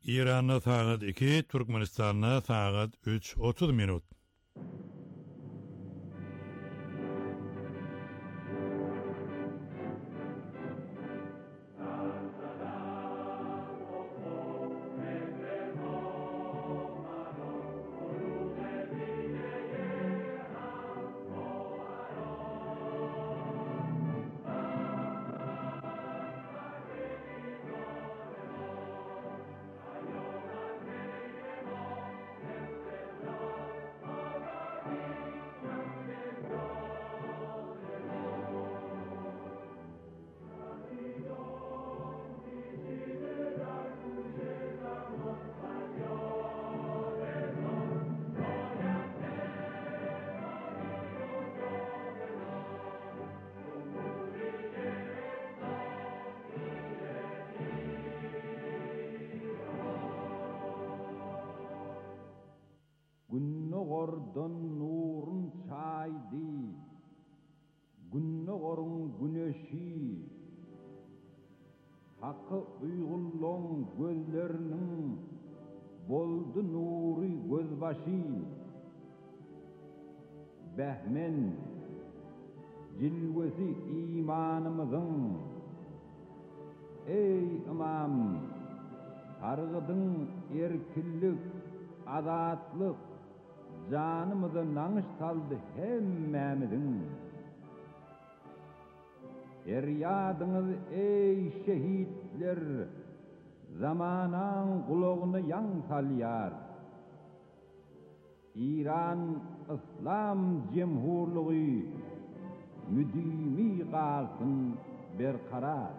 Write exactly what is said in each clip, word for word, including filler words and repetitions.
İran'da saat iki, Türkmenistan'da saat üç otuz minut. Günnogordan nurun çaydı, günnogorun güneşi, hakkı uygulluğun gözlerinin boldu nuri gözbaşı, behmen cilvesi imanımızın, ey imam, targıdın erkillik, azatlık, canımızı nanış saldı hemmemizin. Feryadınız ey şehitler, zamanan kulağını yan salyar. İran İslam Cemhurluğu müdimi kalsın berkarar.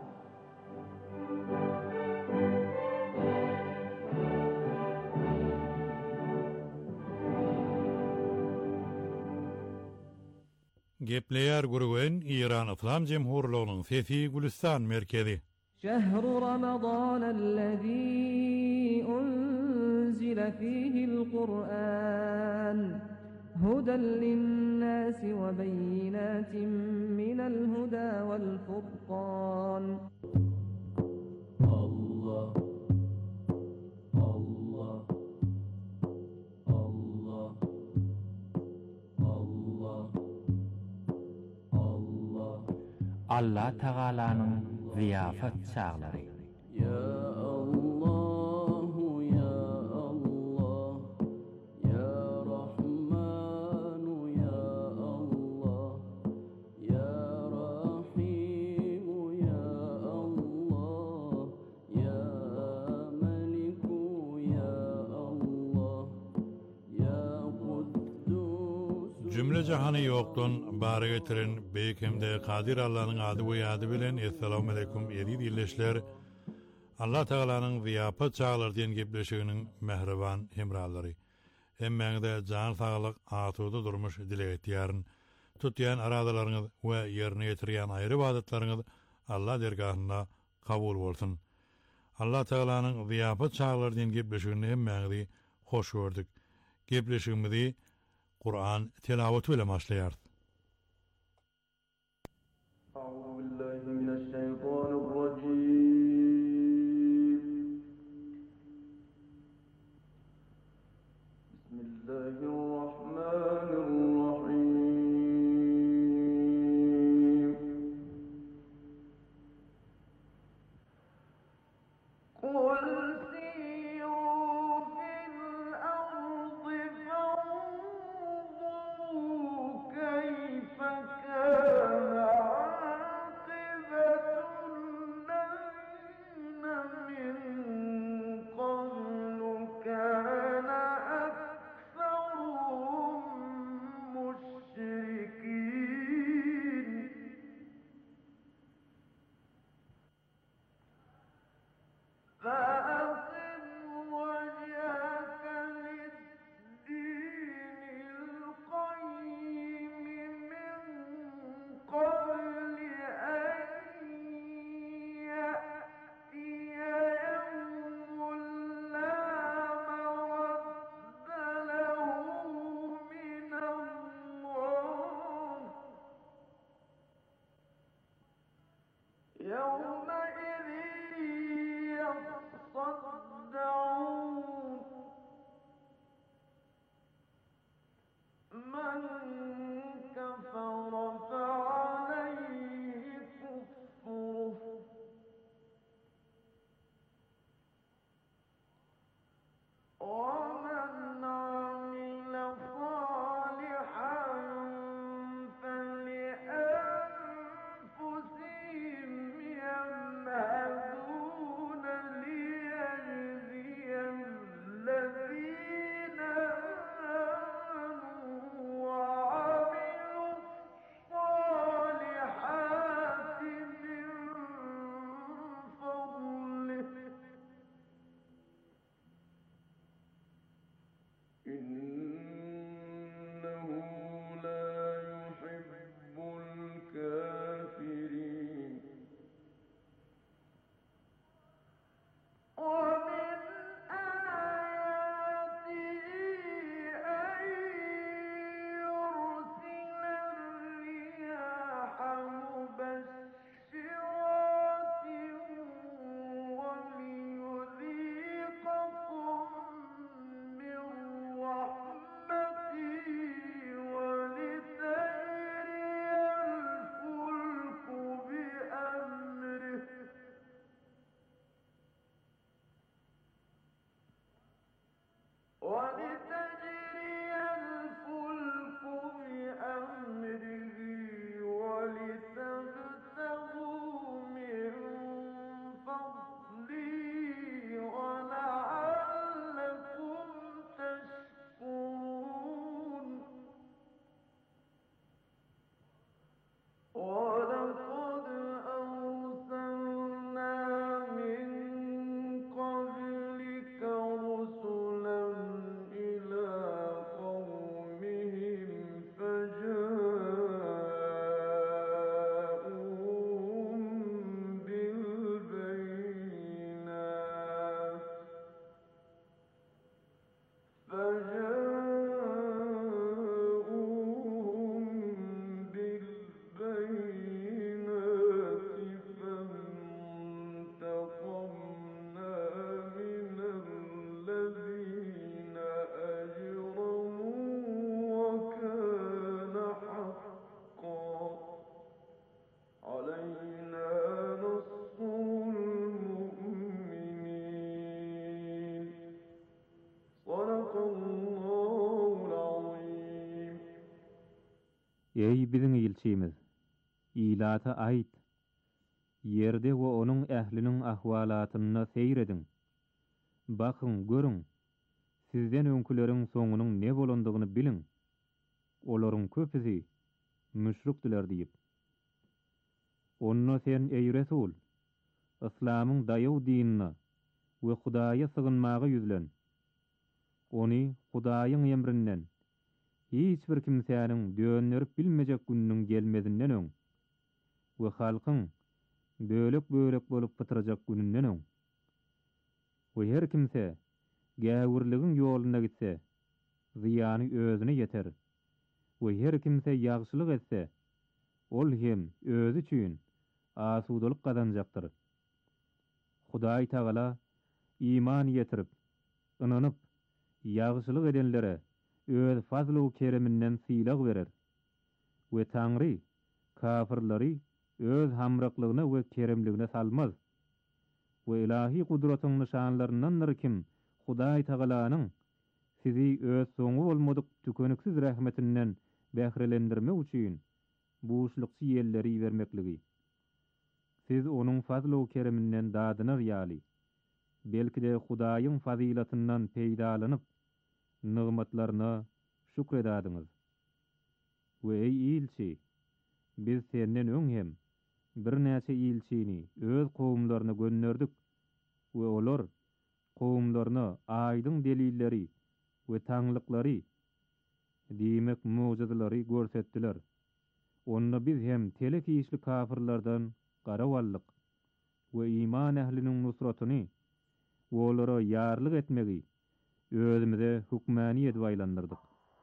Gepleyer gurguen İran İslam Cemhurluğu'nun Sesi Gülistan merkezi. شهر رمضان الذي أنزل فيه القرآن هدى للناس وبينات من الهدى والفرقان. الله الله الله الله الله Allah Teala'nın ziyafet çağları. Ya Allah, ya Allah, ya Rahman, ya Allah, ya Rahim, ya Allah, ya Malik, ya Allah, ya Kuddus. Cümle cahanı yoktun, bari getirin, beykimde Kadir Allah'ın adı ve yadı bilen, Esselamu Aleyküm, edid illeşler, Allah Teala'nın ziyafet çağlar diyen gepleşiginin mehriban hemralları. Emmengde can sağlık, atuda durmuş dilek diyarın, tutyan aradalarınız ve yerine getiriyen ayrı ibadetleriniz Allah dergahında kabul olsun. Allah Teala'nın ziyafet çağlar diyen gepleşigini emmengde hoş gördük. Gepleşigimizi Kur'an tilavetüyle başlayar. أعوذ بالله من الشيطان الرجيم. بسم الله الرحمن الرحيم. قل سيروا في الأرض فانظروا كيف كان عاقبة الذين من قبل كان أكثرهم إنه لا يحب الكافرين ومن آياته أن يرسل الرياح مبشرات وليذيقكم من رحمته ولتجري الفلك بأمره ولتجري الفلك بأمره ولتبتغوا من فضله ولعلكم تشكرون ولقد أرسلنا من قبلك رسلا إلى قومهم فجاءوهم بالبينات فجاءوهم بالبينات فانتقمنا من الذين أجرموا وكان حقا علينا نصر المؤمنين صدق الله العظيم. Ey biziň ilçimiz, ilata ait, yerde we onuň ähliniň ahwalatyny seýredin. Bakın, görün, sizden öňküleriň soňunyň ne bolandygyny bilin. Olaryň köpüsi müşrikdiler diýip. Onno sen ey Resul, İslamyň daýaw dinine we Hudaýa sygynmagy ýüzlen. Ony Hudaýyň emrinden hiç bir kimsäniň döňlerip bilmejek gününiň gelmedinden öň we halkyň bölek-bölek bolup pytyrajak gününden öň we her kimse gäwirligiň ýoluna gitse ziýany özüne ýeter we her kimse ýagşylyk etse ol hem özü üçin asudalyk kazanjakdyr. Hudaý Taala iman ýetirip, ynanyp, ýagşylyk edenlere öz fazly we kereminden syýlag berer. We Taňry kafirleri öz hamraklygyna we keremligine salmaz. We ilahi gudratyň nişanlaryndandyr kim Hudaý Taalanyň sizi öz soňu bolmadyk tükeniksiz rahmetinden bährelendirmek üçin buýşlykçy ýelleri bermekligi. Siz onuň fazly we kereminden dadynar ýaly. Belki de Hudaýyň fazilatyndan peýdalanyp nygmatlaryna şükredadyňyz. We ey ilçi, biz senden öň hem bir näçe ilçini öz kowumlaryna gönderdik we olar kowumlaryna aýdyň delilleri we taňlyklary diýmek mucizalary görsetdiler. Onna biz hem telek işli kafirlerden garawallyk we iman ähliniň nusratyny we olara ýarlyk etmegi özümize hukmani edip aýlandyrdyk.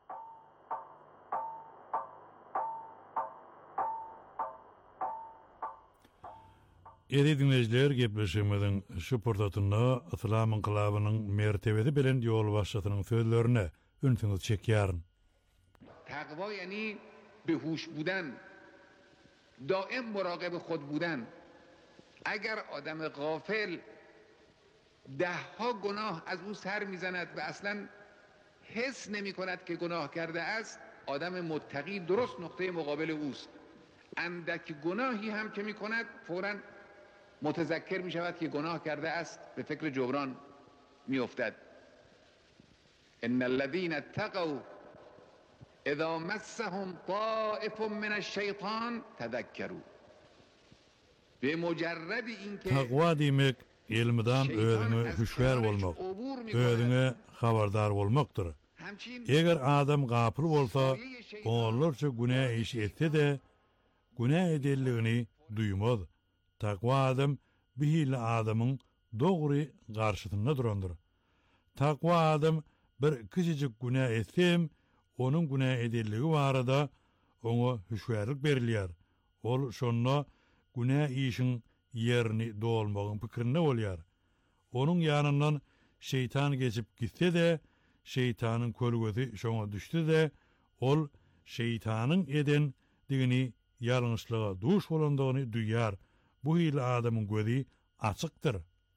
Eri dinleyijiler, gepleşigimiziň şu portatynda Islam inqilabynyň mertebesi bilen ýol başlatynyň sözlerine ünsiňiz çekýäryn. تقوا یعنی به هوش بودن، دائم مراقب خود بودن. اگر آدم غافل ده ها گناه از او سر میزند و اصلا حس نمی کند که گناه کرده است، آدم متقی درست نقطه مقابل اوست. اندک گناهی هم که می کند فوراً متذکر می شود که گناه کرده است، به فکر جبران می افتد. ان الذين اتقوا اذا مسهم طائف من الشیطان تذکروا. به مجرد اینکه Taqwa demek ilmidan özüňe hüşwär bolmak, özüňe habardar bolmakdyr. Eger adam gapyl bolsa, onlarça günah iş etse de günah edelligini duymaz. Takwa adam bihili adamın doğru karşısında durandır. Takwa adam bir küçücük günah etsem, onun günah edelligi barada ona hüşwärlik berilýär. Ol şonda günah işin yerini dolmagyň pikirinde bolýar. Onun yanından şeytan geçip gitse de, şeytanın kölgesi şoňa düştü de, ol şeytanın eden digini ýalňyşlyga duş bolandygyny duýar. Bu hili adamın gözi açıktır.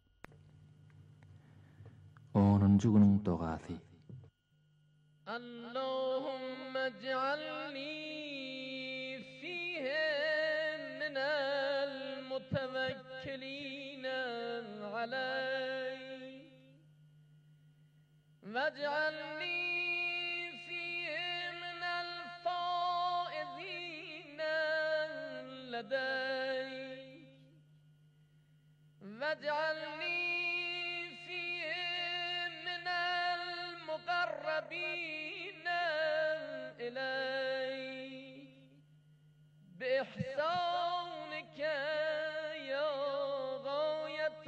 onuncu günüň dogasy. اللهم اجعلني فيهم من المتوكلين عليك واجعلني فيهم من الفائزين لديك واجعلني فيهم من المقربين إليك بإحسانك يا غاية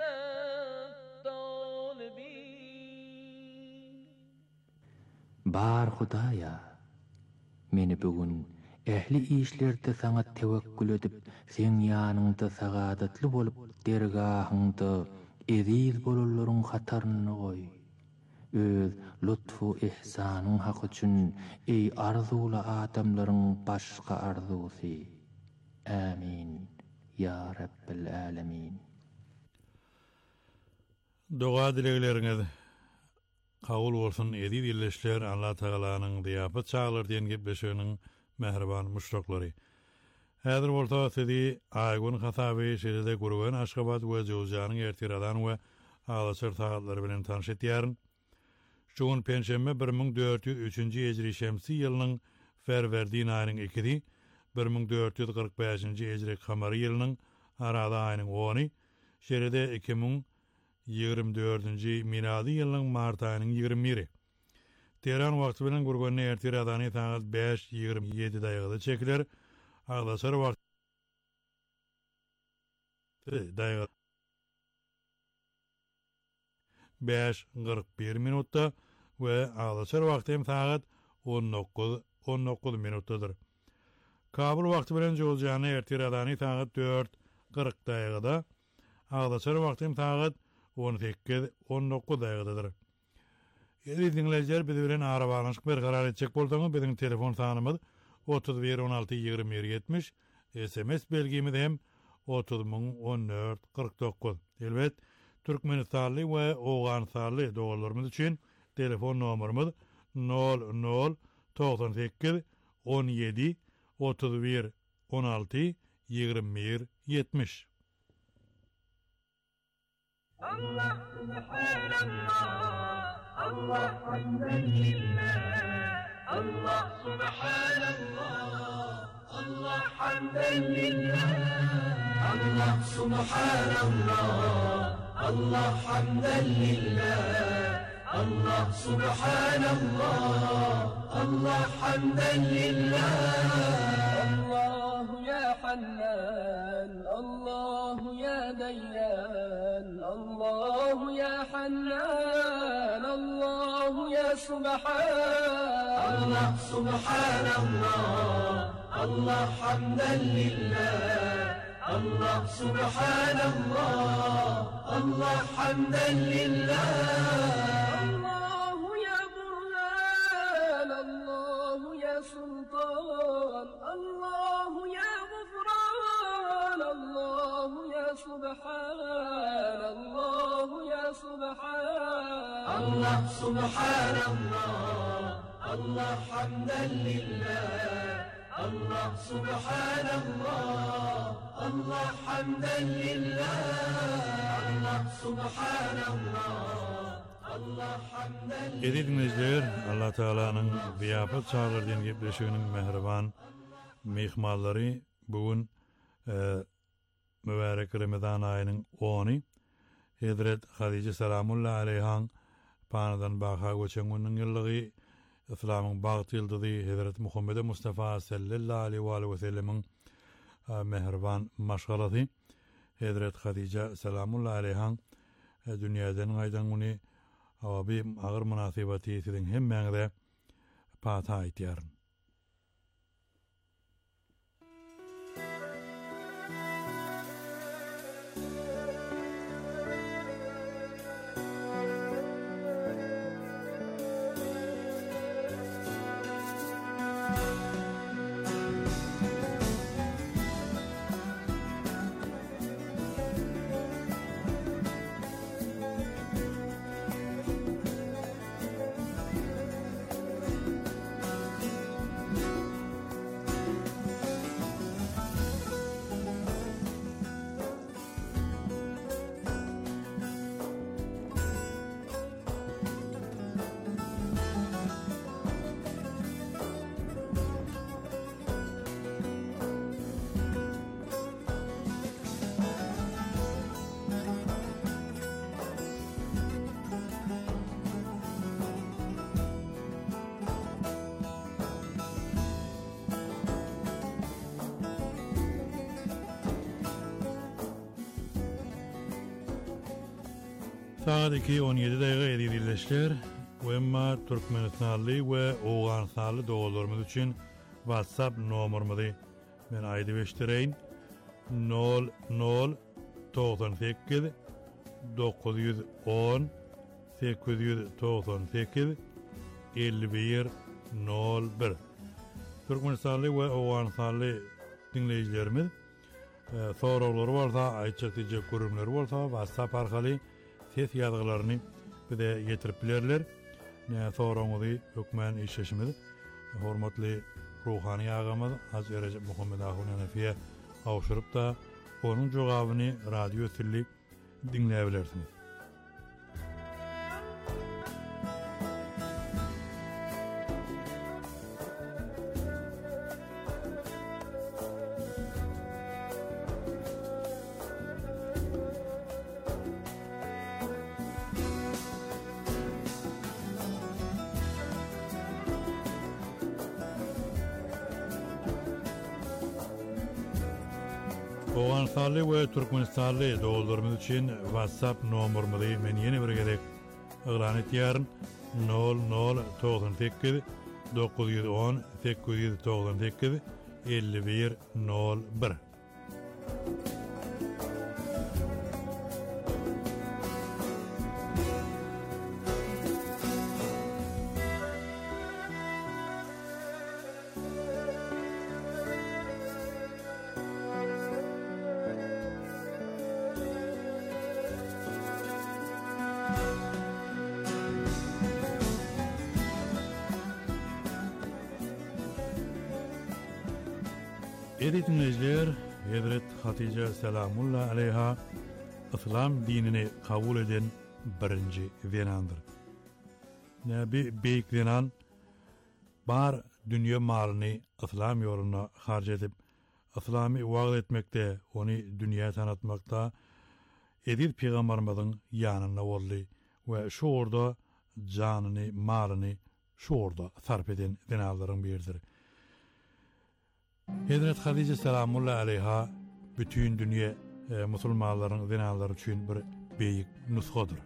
الطالبين. Bar Hudaya, meni bugün ehli işlerde sana tevekkül edip, sen ýanynda sagadatly bolup, dergahynda eziz bolanlaryň hataryny goý. Öz lutfu ihsanyň hak üçin ey arzuly adamlaryň başga arzusy. Amin. Ya Rabbil alamin. Doga dilegleriniz kabul bolsun edi dilleşler Allah Taalanyň diýapet çağlar diýen gepleşiginiň mehriban muşraklary. Häzir bolsa sizi Aýgun Hasaby şeýle gurgan Aşgabat we Jowjanyň ertiradan we Ağlaçar sahatlary bilen tanış etýärin. Şoň penşembe bir ming dört ýüz üçinji hijri şemsi ýylynyň Ferwerdiň aýynyň ikisi, bir ming dört ýüz kırk beşinji hijri kamary ýylynyň arada aýynyň ony, şeride iki ming ýygrimi dördünji miladi ýylynyň mart aýynyň ýygrimi biri. Tehran wagty bilen gurgany ertiradany saat beş ýygrimi ýedi daýgada çekiler. Ağlaçar wagty daýga beş kırk bir minutda we Ağlaçar wagty hem saat on dokuz minutdadyr. Kabul wagty bilen Jowjany ertiradany saat dört kırk daýgada, Ağlaçar wagty hem saat on sekiz on dokuz daýgadadyr. Ýa-da dinleýär bizi bilen arabanyşyk berkarar etjek bolsaňyz biziň telefon sanymyz otuz bir on alty ýygrimi bir ýetmiş, S M S belgimiz hem otuz ming on dört kırk dokuz. Elbet Türkmenistanly we Owganstanly dogalarymyz üçin telefon nomerimiz nol nol doksan sekiz on yedi otuz bir on alty ýygrimi bir ýetmiş. Allah subhanallah, Allah hamdan lillah, Allah subhanallah, Allah hamdan lillah, Allah subhanallah, Allah hamdan lillah, Allah subhanallah, Allah hamdan lillah. Allah ya Hannan, Allah ya Dayyan, Allah ya Hannan, Allah ya Subhan, Allah subhanallah, Allah hamdan lillah, Allah subhanallah, Allah hamdan lillah. Allah ya Burhan, Allah ya Sultan, Allah ya Ghufran, Allah ya Subhan, Allah ya Subhan, Allah subhanallah, Allah hamdan lillah, Allah subhanallah, Allah hamdan lillah, Allah subhanallah, Allah hamdan lillah. Edi dinleýär, Allah Taalanyň biýapet çağlar diýen gepleşiginiň mehriban mehmanlary bugün mübarek Ramazan aýynyň ony Hazret Hadice salamullah aleyha panadan baha göçen günüň ýyllygy İslam'ın bagty ýyldyzy Hazrat Muhammed Mustafa sallallahu aleyhi ve sellemin mehriban maşgalasy Hazrat Hadice selamullahi aleyha dünýäden gaýdan güni awaby agyr munasabaty siziň hemmeňize pata aýtýar. Saat iki on yedi daýyga edilýärler. Wemma Türkmenistanly we Owganstanly dogalarymyz üçin WhatsApp nomerimizi men aýdyp eşdireýin. nol nol doksan sekiz dokuz yüz on sekiz yüz doksan sekiz elli bir nol bir. Türkmenistanly we Owganstanly dinleýijilerimiz soraglary bolsa, aýtjak görümleri bolsa WhatsApp arkaly ses ýazgylaryny bize ýetirip bilerler. Ne soraňyzy hökmän işleşimiz. Hormatly ruhani agamyz Hazrat Recep Muhammed Ahun Hanefiýe awşuryp da onuň jogabyny radio tilli dinleýebilirsiniz. Owganstanly we Türkmenistanly dogalarymyz üçin WhatsApp nomerimizi men ýene bir gerek ýagran etýär. nol nol doksan sekiz dokuz yüz on sekiz yüz doksan sekiz elli bir nol bir. Edi dinleyiciler, Hazrat Hatice selamullahi aleyha İslam dinini kabul eden birinci zenandır. Nebi beyik zenan bar dünya malını İslam yoluna harc edip İslam'ı vaat etmekte, onu dünyaya tanıtmakta edip Peygamberimizin yanına oldu ve şu orada canını, malını şu orada sarf eden zenanların biridir. Hazrat Hadice selamullahi aleyha bütün dünya e, musulmanların zenanları için bir beyik nusxadır.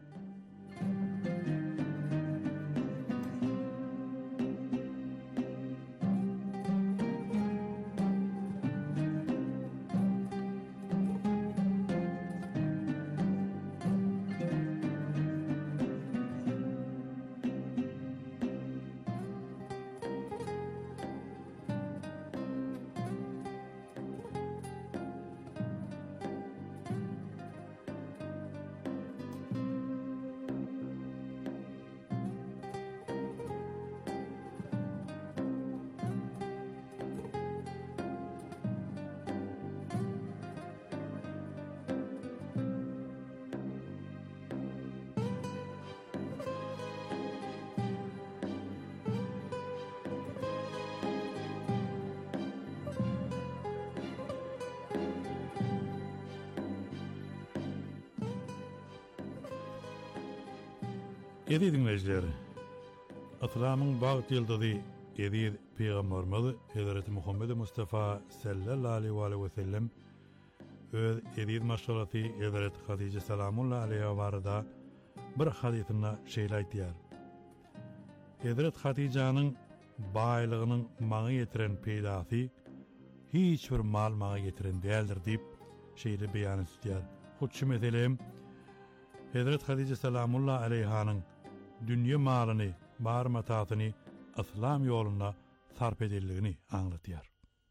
Edi dinleyiciler, İslamyň bagyt ýyldyzy Edid Peygamberimiz Hazreti Muhammed Mustafa sallallahu aleyhi ve sellem öz edid maşgalaty Hazreti Hadice salamullahi aleyha barada bir hadisinde şeýle aýtýar. Hazreti Hadice'niň baýlygynyň maňa getiren peýdasy hiç bir mal maňa getiren däldir diýip şeýle beýan etýär. Hutçy meselem Hazreti Hadice salamullahi aleyhanyň dünýä malyny, bar matatyny İslam ýoluna sarp edildigini anlatýar.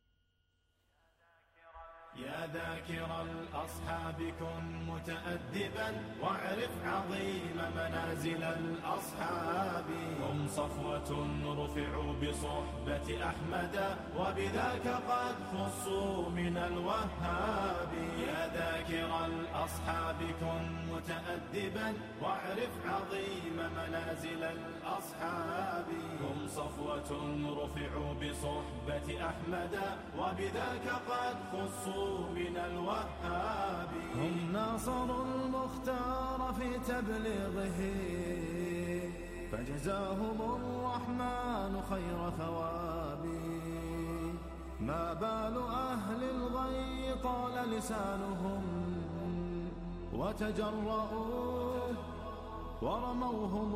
يا ذاكر الأصحاب كن متأدبا واعرف عظيم منازل الأصحاب هم صفوة رفعوا بصحبة أحمد وبذاك قد خصوا من الوهاب يا ذاكر الأصحاب كن متأدبا واعرف عظيم منازل الأصحاب هم صفوة رفعوا بصحبة أحمد وبذاك قد خصوا من الوهاب هم ناصروا المختار في تبليغه فجزاهم الرحمن خير ثواب ما بال أهل الغي طال لسانهم وتجرؤوا ورموهم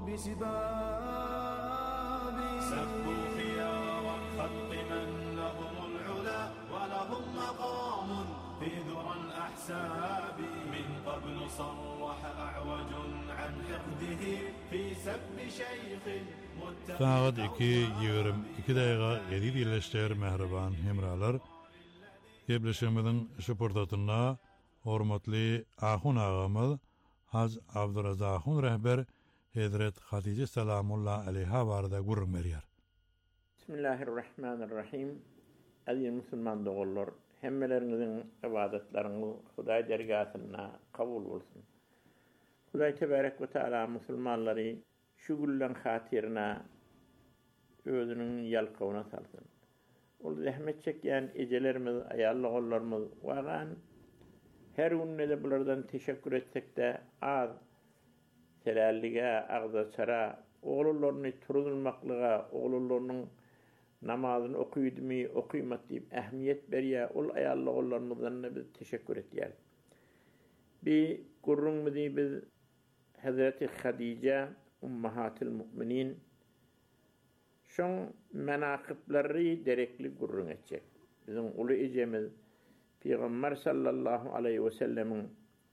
بسباب سبوا خيار الخلق من لهم العلا ولهم مقام في ذرى الأحساب من قبل صرح أعوج عن حقده في سب شيخ Saat iki yirmi iki daýga edip ýerleşler mehriban hemralar. Gebleşimizin şu portatyna hormatly ahun agamyz Haz Abdurazahun rehber Hazret Hadice salamullahi aleyha barada gurrun berýär. Bismillahirrahmanirrahim. Aziz musulman dogullar, hemmeleriňiziň ibadetleriniz Hudaý dergahyna kabul bolsun. Hudaý tebarek we taala musulmanlary şu güllen hatirine özünün yalkawyna salsın. Ol zähmet çekýän ejelerimiz, aýallarlarymyz wagan her günne de bulardan teşekkür etsek de az. Selallige, agza çara, oğullarını turulmaklyga, oğullarının namazyny okuýdymy, okuýmat diýip ähmiýet berýär. Ol aýallarlarymyzdan biz teşekkür etýär. Bir gurrunmyzy biz Hazreti Hadice ummahatul müminin şoň menaqibleri derekli gurrun etjek. Bizim uly ejemiz Peygamber sallallahu aleyhi ve sellemin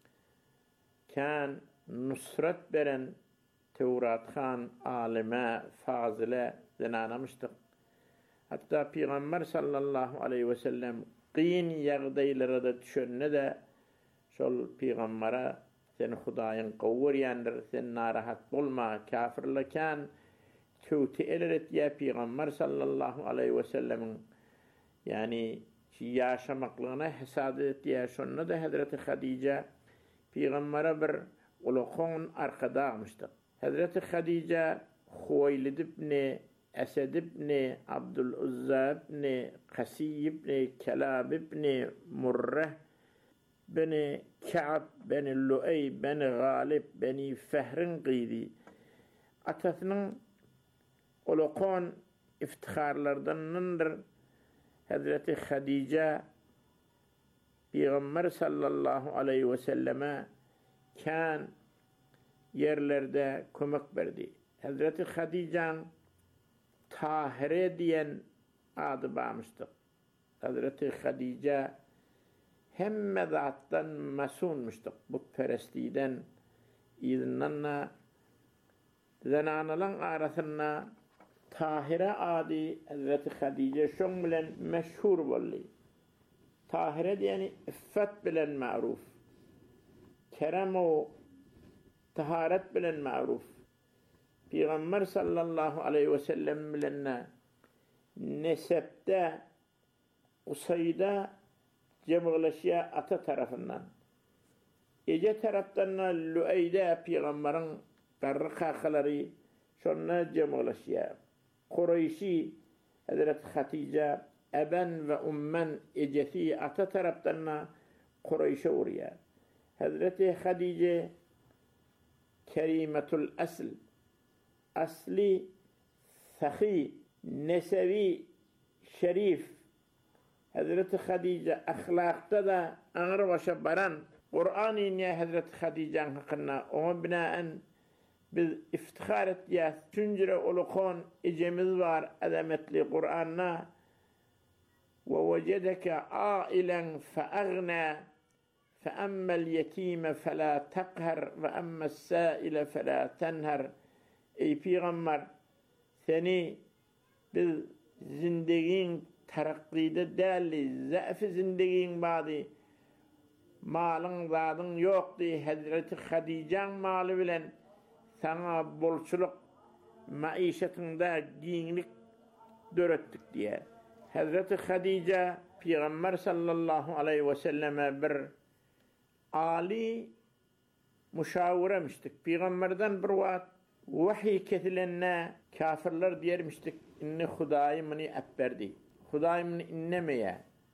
kan nusrat beren Tevrat han alime fazile zenanamıştık. Hatta Peygamber sallallahu aleyhi ve sellem qiyyin ýagdaýlara da düşenne de şol Peygambere sen Hudaýyň gowurýandyr, sen narahat bolma, kafirlekan tövti eleret ya Peygamber sallallahu aleyhi ve sellemin yani yaşamaklygyna hesap etýär. Şonda da Hazreti Hadice Peygambere bir ulukon arkada almışdyk. Hazreti Hadice Huwaylid ibn Esed ibn Abdul Uzza ibn Qasiy ibn Kalab ibn Murrah beni Ka'b beni Lu'ay beni Galib beni Fehrin qiydi. Atasynyň ulukon iftiharlardandır. Hazreti Hadice Peygamber sallallahu aleyhi ve selleme kan yerlerde kömek berdi. Hazreti Hadice'ň Tahire diýen ady barmışdyk. Hazreti Hadice hemme zatdan masunmuşdyk. Bu perestiden izinnanna zananalan arasynda Tahire adi Hazreti Hadice şoň bilen meşhur boldy. Tahire diýeni iffet bilen ma'ruf. Kerem o taharet bilen ma'ruf. Peygamber sallallahu aleyhi ve sellem bilen nesepde Usayda cemgleşýä ata tarafından. Ece taraftan Lu'ayda Peygamberin garry kakalary şonna cemgleşýä. Kureyşi Hazreti Hatice eben ve ummen ecesi ata taraftan Kureyş'e uğraya. Hazreti Hadice kerimetul asl asli sahi, nesevi, şerif, Hazreti Hadice ahlakta da ağır başa baran, Kur'an-ı niye Hazreti Hadice'nin hakkında, ona binaen biz iftihar ettiyiz. Çüncüre olukon icemiz var azametli Kur'an'na. وَوَجَدَكَ عَائِلًا فَأَغْنَى فَأَمَّا الْيَتِيمَ فَلَا تَقْهَرْ وَأَمَّا السَّائِلَ فَلَا تَنْهَرْ. Ey Peygamber, seni biz zindegin tarakkide değerli, zayıf zindegin badi, malın zadın yok diye Hazreti Hadice'nin malı bilen sana bolçuluk maişetinde giyinlik dörettik diye. Hazreti Hadice Peygamber sallallahu aleyhi ve selleme bir ali müşaviremiştik. Peygamberden bir vaat vahiy ketilenine kafirler diyermiştik. İnni Hudayımını ebberdi. Hudayımını innemeye.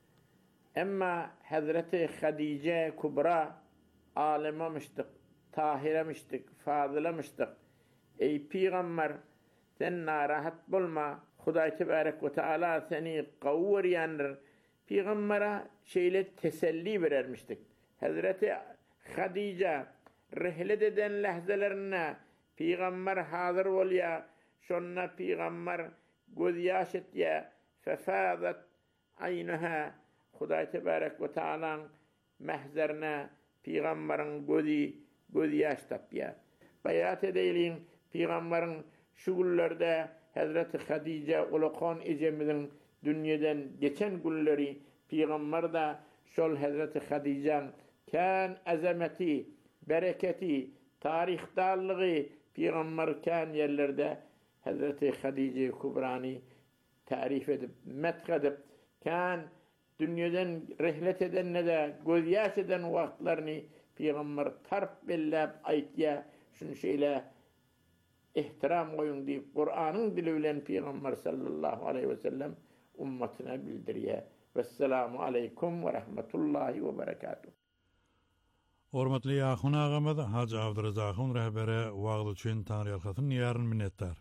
Ama Hazreti Hadice Kubra alimemiştik, tahiremiştik, fazilemiştik. Ey Peygamber, sen narahat bulma. Huday Tebarek ve Teala seni kavur yanır. Peygamber'e şeyle teselli verermiştik. Hazreti Hadice rihlet eden lahzalarına Peygamber hazır ol ya, şonna Peygamber göz yaş et ya, fefâzet aynuha. Huday Tebarek ve Teala'nın mehzerine Peygamber'in gözü göz yaş tapya. Bayat edeylin Peygamber'in şugullerde Hazreti Hadice ulukon icemizin dünyadan geçen gülleri Peygamber de şol Hazreti Hadice'nin kan azameti, bereketi, tarihdarlığı Peygamber kan yerlerde Hazreti Hadice Kubrani tarif edip, methedip, kan dünyadan rihlet edenle de göz yaş eden vaktlerini Peygamber tarp bellep aytya şunu şeyle ihtiram koyun deyip Kur'an'ın dili bilen Peygamber sallallahu aleyhi ve sellem ummetine bildiriyor. Vesselamu aleykum ve rahmetullahi ve berekatuhu. Hormatly Yahun ağamad Hacı Abdurrazak'ın rehbere wagdy üçin Tanrı ýarkatyn ýaryn minnetdar.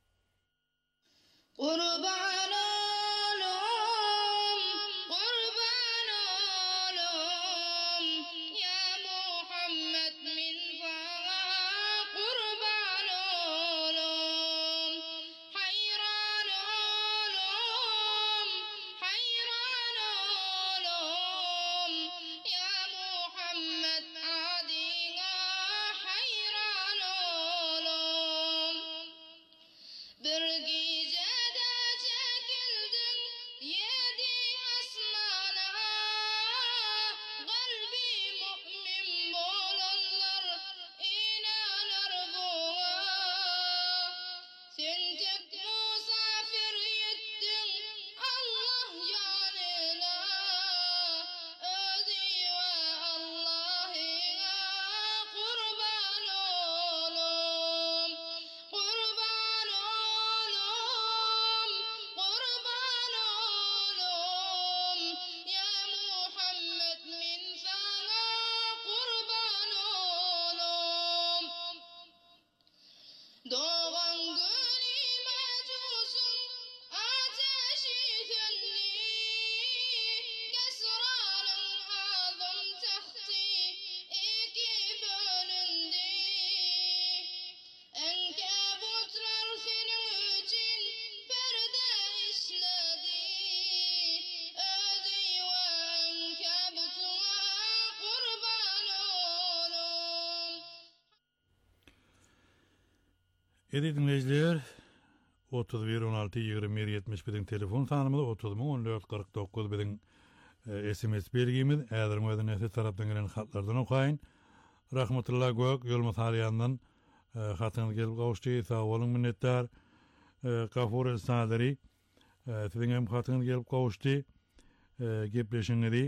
Edi dinleyiciler, otuz bir on altı yirmi bir yetmiş bir telefon sanımız, otuz on dört kırk dokuz bizim S M S belgimiz, ädir mödünesi tarapdan gelen hatlardan okayın. Rahmetullah Gök, Yolmaz Haliyan'dan hatınız gelip kavuştu, sağ olun minnettar. Gafur El-Sadiri, sizin hem hatınız gelip kavuştu, gepleşinleri.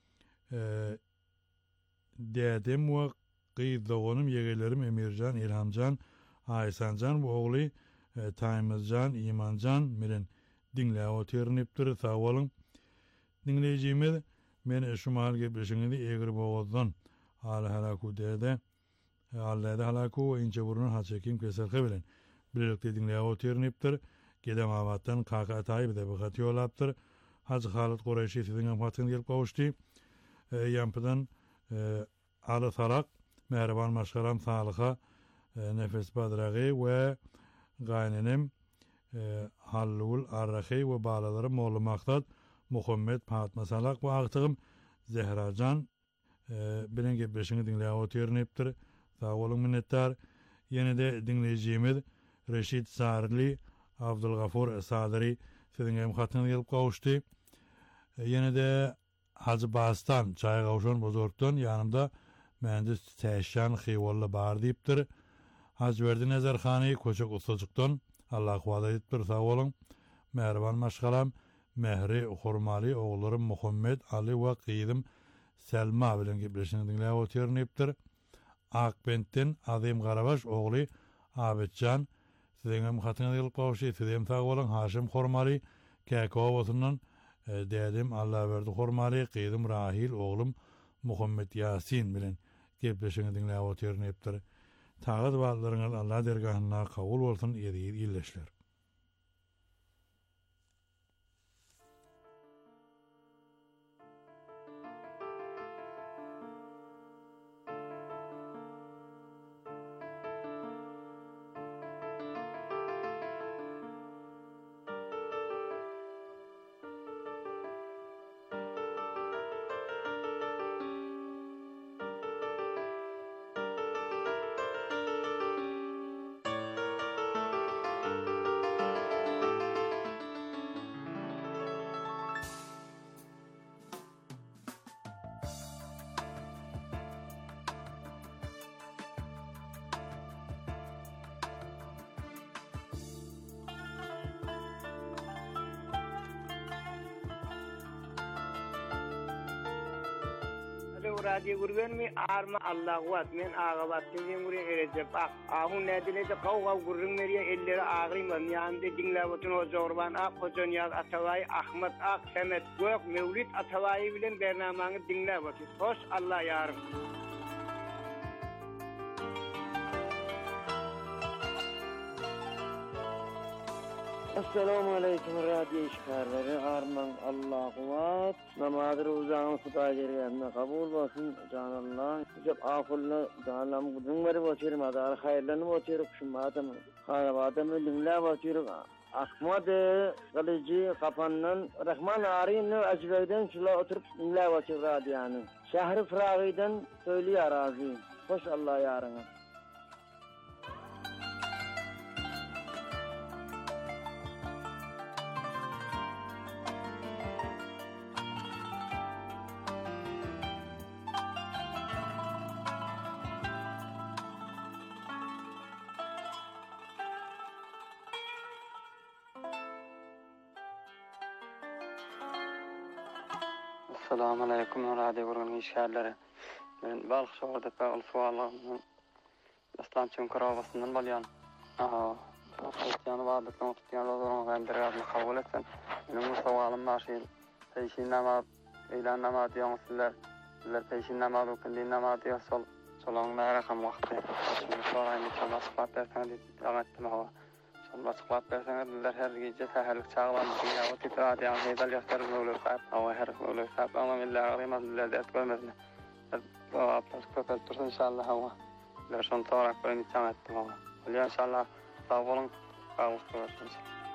Dədem ve qıyıdığınım yeğelerim Emircan, İlhamcan, Aysancan, bu oğlu e, Taymızcan, İmancan, miren dinle o teriniptir, sağ olun. Dinleyicimiz, men eşumal gepleşinleri eğri boğazdan hali halaku derde, hallada halaku ve ince burunun haçekim keser bilen. Birlikte dinle o teriniptir, Gedem abatdan Kaka Atayip de bu yolaptır. Hacı Halit Qurayşi sizin fatın gelip kavuştu. E, Yampıdan e, Alı Tarak, Mehriban Maşkaram Sağlığa, e, Nefes Badrağı ve Gaynenim e, Hallul Arrahi ve bağlaları Moğlu Maktad, Muhammed Fatma Salak ve Ağtığım Zehracan e, bilen gebleşini dinleye oturniptir. Sağ olun minnettar. Yine de dinleyicimiz Reşit Sarli, Abdülgafur Sadri sizin hem hatını gelip kavuştu. E, yine de Hacı Bastan çay kavuşan bozorktan yanımda mühendis Teşyan Xivallı bar deyiptir. Hacı Verdi Nezarxani Koçak Ustacıktan Allah kuada ettir, sağ olun. Mehriban Maşkalam, Mehri Hurmali oğullarım Muhammed Ali ve Qiydim Selma bilen gebleşini dinleye oturniptir. Akbent'ten Azim Qarabaş oğlu Abetcan sizin hem hatını gelip kavuştu. Sizin sağ olun. Haşim Hurmali Kekova e, dedim Allah verdi Hurmali Qiydim Rahil oğlum Muhammed Yasin bilen gebleşini dinleye oturniptir. Tağız bağlarınız Allah dergahına kabul olsun, yediği illeşler. radyo gurben mi arma Allah wat men ağabat sizin gure erece bak ahun nedile de kavga gurrun meriye elleri ağrım var yanda dinlavatın o zorban ak kocan yaz Atavay Ahmet Ak Semet Gök Mevlid Atavay bilen bernamanı dinlavatın hoş Allah yarım. Assalamu alaikum radyo işgarları arman Allah kuvat namadır uzağın Hudayer'e kabul olsun canallah cep afulna canallam gudun var boçerim adar hayırlarını boçerim şu adam hayır adamı dinle boçerim Ahmet Galıcı kafandan Rahman Ari'nin acıbeyden şula oturup dinle boçerim radyanı Şehri Fırağı'dan söylüyor arazi hoş Allah yarına. Assalamu alaikum radyo gurun işgalleri. Ben balıq şoğurda bağlı suallarımın İslam Çunkıravasından balyan. Aha, Hristiyanı vardıktan oturtyan rozorun gayindirgazını kabul etsen. Benim bu sualım var şey, peşin namaz, ilan namaz diyorsunuz sizler. Sizler peşin namaz okundin namaz diyor, sol, solun ne rakam vakti. Şimdi sorayım, inşallah sıklat derseniz devam ettim hava. Sonra sıklat derseniz bizler her gece seherlik çağlandı. Dünyada titrat yani heydal gösterir olur sahip. Hava her olur sahip. Ama illa ağrıyamaz, bizler dert görmezler. Bu ablas köpek dursun inşallah hava. Bizler şunu toğrak böyle nişan ettim hava. Öyle inşallah sağ olun, sağlık görürsünüz.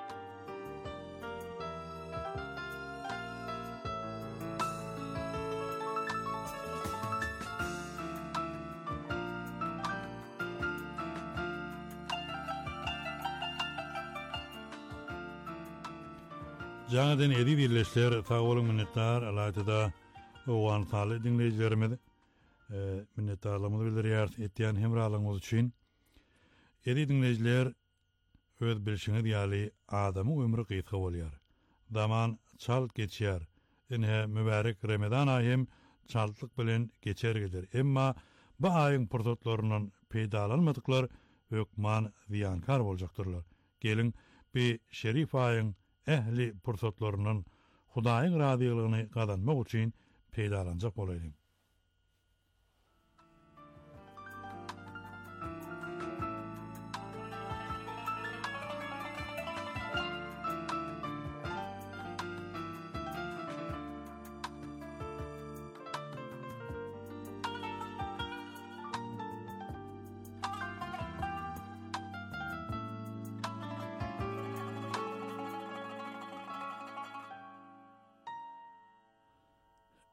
Canıdan edi birleşler, sağ olun minnettar, Allah'ta oğan sağlı dinleyicilerimiz e, minnettarlığımızı bildiriyor, ettiyen hemralığımız için. Edi dinleyiciler, öz bilişini diyali adamı ömrü kıyıtka oluyor. Zaman çalt geçiyor. Enhe mübarek Ramazan ayım çaltlık bilen geçer gelir. Emma bu ayın pırsatlarının peydalanmadıklar hükman ziyankar olacaktırlar. Gelin bir şerif ayın ehli pırsatlarının Hudaýyň razylygyny kazanmak üçin peýdalanjak bolaydy.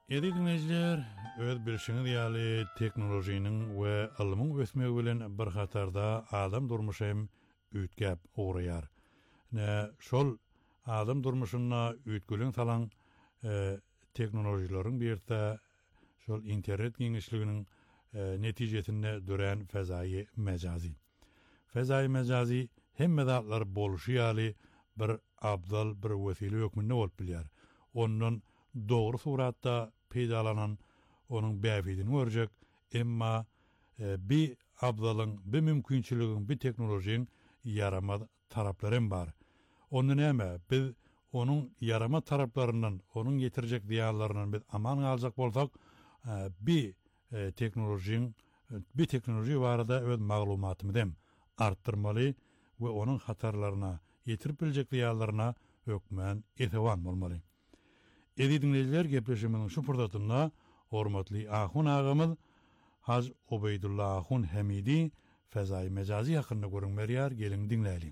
Edi dinleyijiler, öz bilşiňiz ýaly teknolojiyanyň we ilmiň ösmegi bilen bir hatarda adam durmuşy hem üýtgäp uğraýar. Ne şol adam durmuşyna üýtgülen salan e, teknolojiýalaryň birde şol internet giňişliginiň e, netijesinde dören fezayi mejazi. Fezayi mejazi hemme zatlar boluşy ýaly bir abdal bir wesile hökmünde bolup bilýär. Onun doğru suratda peýdalanan onun bäfidini görjek, emma e, bir abdalyň, bir mümkinçiligiň, bir teknolojiýaň yarama taraplarym bar. Onu näme? Biz onun yarama taraplarından, onun getirjek diýanlarynyň biz aman aljak bolsak, e, bir e, teknolojiýaň, bir teknoloji barada öz maglumatymyzy hem artdyrmaly we onun hatarlaryna, ýetirip biljek diýanlaryna hökmän etewan bolmaly. Edi dinleyijiler, gepleşiminiň şu fırsatynda hormatly ahun agymyz Haz Obeydullah Ahun Hamidi fezayi mejazi hakynda görünmerýär, geliň dinläýin.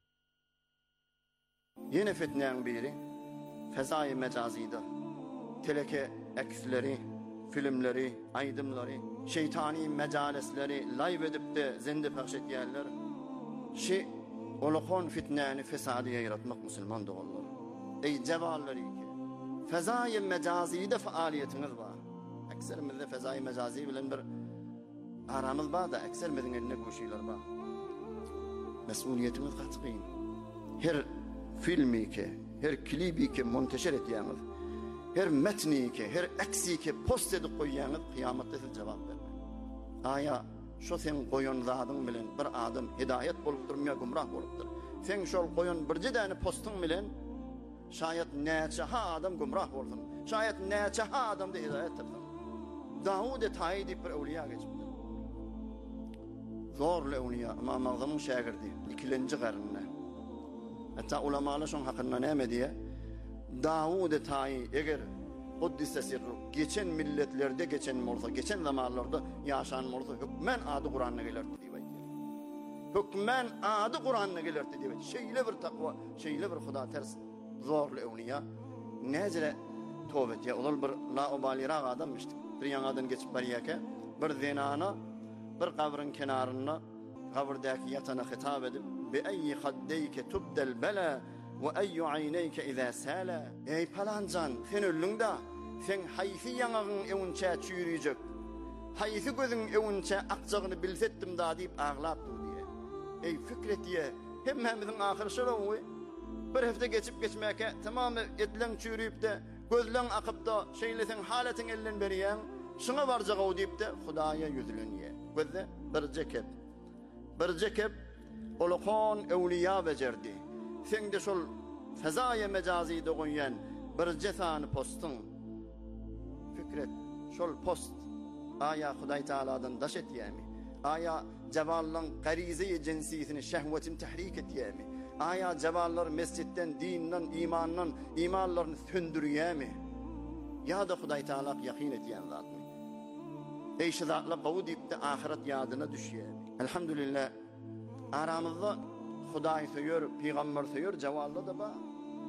Yeni fitneň biri fezayi mecazida teleke eksleri, filmleri, aydımları, şeytani mecalisleri live edip de zinde pahş etýärler. Şi olukon fitnäni fesadiye yaratmak musulman doğullar. Ey cevalları ki fezayi mecazide faaliyetiniz var. Ekserimizde fezayi mecazi bilen bir aramız var da ekserimizin eline goşuylar var. Mesuliyetimiz katqin. Her filmi ki, her klibi ki monteşer etýäňiz, her metni ki, her eksi ki post edip koýýaňyz kıyamatda siz cevap bermek. Aya şo sen koýan zadyň bilen bir adam hidayet bolup durmaya gumrah bolupdyr. Sen şol koýan bir jedäni postyň bilen şayet näçe ha adam gumrah bolsun. Şayet näçe ha adamda hidayet tapsın. Davud etaydi bir awliya geçipdir. Zorlu awliya, ama Magzamyň şagirdi, ikinji garynda. Hatta ulamalar şoň hakynda näme diýe? Davud etayi eger Kuddise sirru geçen milletlerde geçen bolsa, geçen zamanlarda yaşanan bolsa hükmen adı Kur'an'a gelirdi diýip. Hükmen adı Kur'an'a gelirdi diýip. Şeýle bir takwa, şeýle bir Huda ters zorlu awliya. Näzire tövbe ya ulal bir la obalira adammışdy. Bir ýangadan geçip barýarke, bir zinana bir kabryň kenarynda kabrdäki ýatana hitap edip bi ayyi haddayka tubdal bala ve ayyu aynayka iza sala. Ey palancan, sen öllüňde, sen haýsy ýangagyň ewünçe çüýrüjek, haýsy gözüň ewünçe akjagyny bilsetdim da diýip aglapdy diýe. Ey fikretiye, hemmemiziň ahyry şolawy. Bir hafta geçip geçmäke tamamy etleň çüýrüp de, gözleň akyp da şeýlesiň halatyň elden berýän, şuna barjaga diýip de Hudaýa ýüzlenýär. Gözde bir jekep. Bir jekep olukon ewliya bejerdi. Sen de şol fezaye mecazi de goýan bir jesany postyň fikret, şol post aya Hudaý Taala'dan daş etýärmi? Aya jaballyň garizy jinsiyetini şehwetin tahrik etýärmi? Aya jaballar mescitten, dinden, imandan imanlaryny söndürýärmi? Ya da Hudaý Taala ýaqin etýän zatmy? Ey şu zatla gowy diýip de ahiret ýadyna düşýär. Elhamdülillah aramyzda Hudaý söýür, peýgamber söýür, jawably da bar.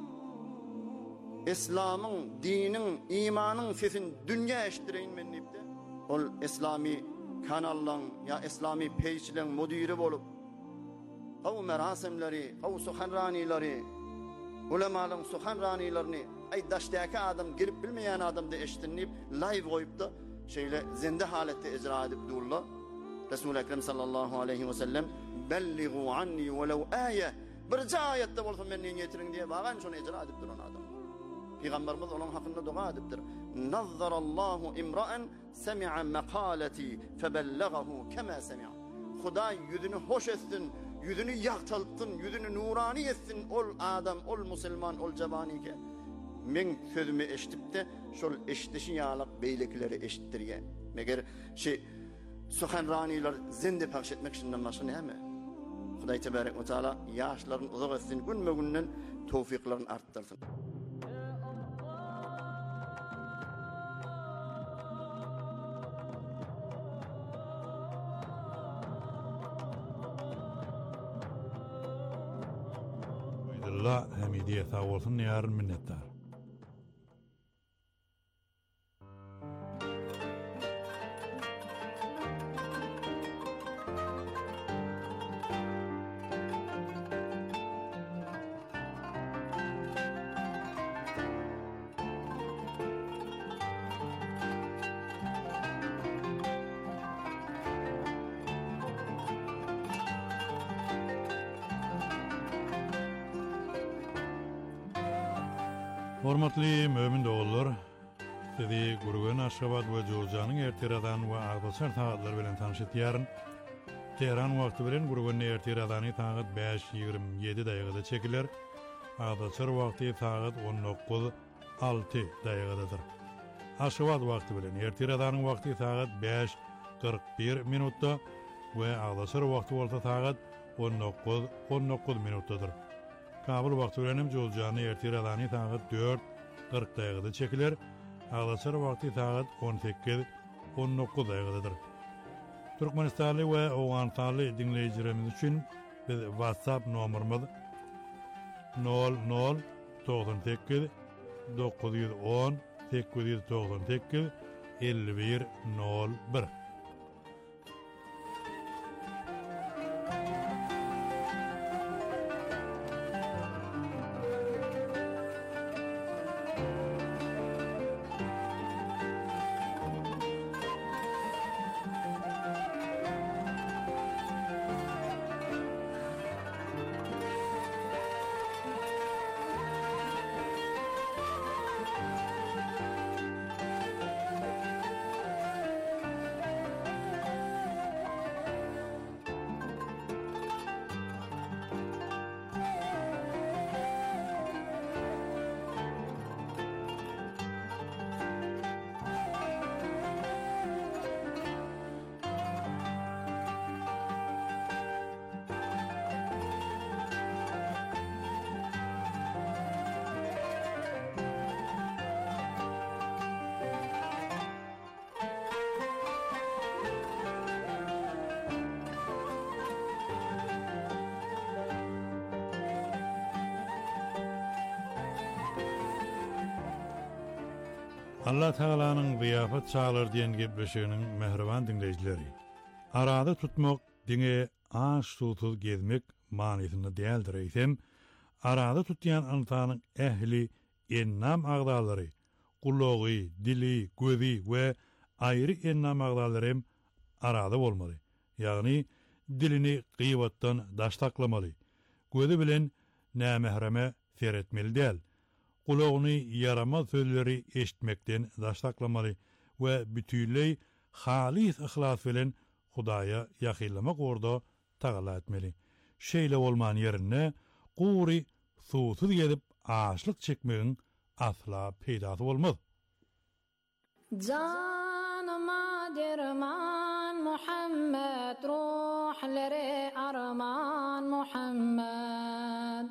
İslamyň, diniň, imanyň sesin dünýä eşitdireýin men diýip de ol islami kanallaryň ya islami peýçileň müdiri bolup haw merasimleri, haw suhanranilary, ulamalyň suhanranilaryny ay daşdaky adam girip bilmeýän adamda eşitdirip live goýup da şeýle zinde halatda icra edip durlar. Resul Ekrem sallallahu aleyhi ve sellem belligu anni walaw aya bir ayetde bolsa meni ýetirin diye bagan şonu icra edip duran adam. Peygamberimiz onun hakynda dua edipdir. Nazzarallahu imra'an sami'a maqalati febellagahu kema sami'a. Hudaý yüzünü hoş etsin, yüzünü ýaktaltyn, yüzünü nurani etsin ol adam, ol musulman, ol jabanike. Men sözümü eşitip de şol eşitişi ýalyk beýlekleri eşitdirýär. Meger şi suhanraniler zinde pahş etmek şundan başga näme? Hudaý tebarek we taala ýaşlaryny uzak etsin, günme-günden tawfiklaryny artdyrsın. Obeydullah Hamidiye sağ olsun, ýaryn minnetdar. Hormatly mömin dogullar, sizi Gurgen Aşgabat we Jurjanyň ertiradan we Agdasar tagatlar bilen tanışytýaryn. Tehran wagty bilen Gurgen ertiradany tagat beş ýigirme ýedi daýgada çekiler. Agdasar wagty tagat on dokuz alty daýgadadyr. Aşgabat wagty bilen ertiradanyň wagty tagat beş kırk bir minutda we Agdasar wagty bolsa tagat on dokuz on dokuz minutdadyr. Kabul wagty bilen Jurjanyň ertiradany tagat dört kırk daýgada çekiler. Agdasar wagty tagat on sekiz on dokuz daýgadadyr. Türkmenistanly we Owganstanly dinleýijilerimiz üçin biz WhatsApp nomerimiz nol nol doksan sekiz dokuz yüz on sekiz yüz doksan sekiz elli bir nol bir. Allah Taalanyň ziyafat çağlar diýen gepleşiginiň mehriban dinleýijileri. Arada tutmak diňe aş susuz gezmek manysyny däldir eýsem, arada tutýan insanyň ähli ennam agdalary, gulagy, dili, gözi we aýry ennam agdalary hem arada bolmaly. Ýagny dilini gıýbatdan daştaklamaly. Gözi bilen nämehreme seretmeli däl. Gulagyny yaramaz sözleri eşitmekden daştaklamaly we bütünlei halis ihlas bilen Hudaýa ýakylamak orda tagala etmeli. Şeýle bolman ýerine gury susuz gezip açlyk çekmegiň asla peýdasy bolmaz. Canıma derman Muhammed, ruhlere arman Muhammed.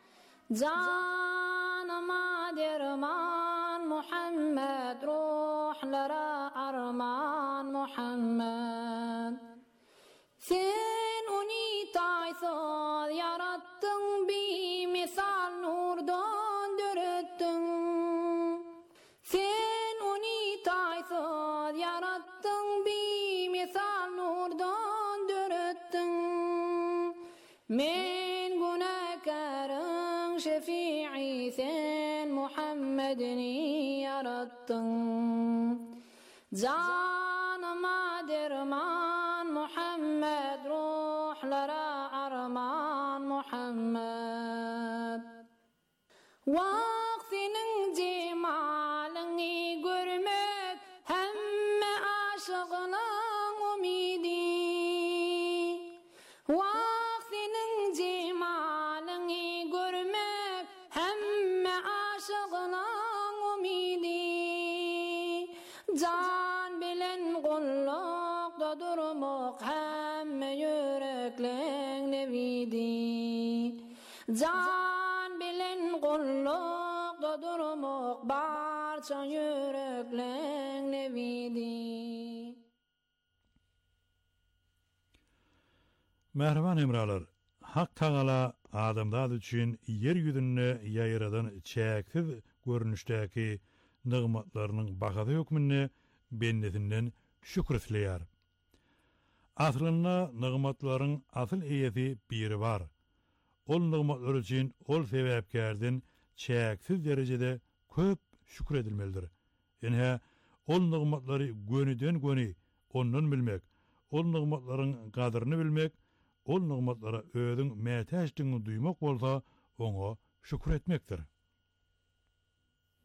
Canıma derman Muhammed, ruhlara arman Muhammed. Sen onu taysız yarattın, bir misal nurdan dörettin. Sen onu taysız yarattın, bir misal nurdan dörettin. Men günahkarın şefi'i sen Muhammed'ini yarattın. Canıma derman Muhammed, ruhlara arman Muhammed. Vaktinin cemalini görmek hemme aşığının umidi. Vaktinin cemalini görmek hemme aşığının umidi. Can bilen kullukda durmak hemme yüreklen nevidi. Can bilen kullukda durmak barça yüreklen nevidi. Merhaban emralar, Hak Taala adamlar üçin yer ýüzünde ýaýradan çäksiz görnüşdäki nygmatlarynyň bahady hökmünde bendesinden şükür etleýär. Aslynda nygmatlaryň asyl eýesi biri bar. Ol nygmatlar üçin ol sebäpkärden çäksiz derejede köp şükür edilmelidir. Ene ol nygmatlary gönüden göni ondan bilmek, ol nygmatlaryň gadyryny bilmek, ol nygmatlara özüň mätäçdigini duymak bolsa, oňa şükür etmekdir.